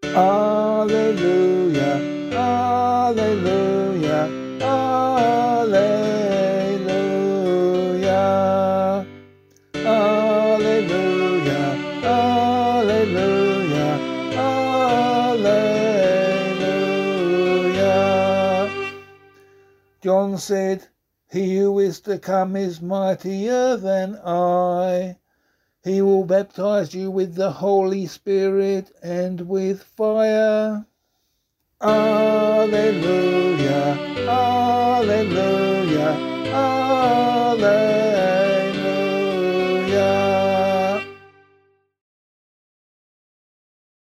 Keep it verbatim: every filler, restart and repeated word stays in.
Alleluia, alleluia, alleluia, alleluia, alleluia, alleluia. John said, "He who is to come is mightier than I. He will baptize you with the Holy Spirit and with fire." Alleluia, alleluia.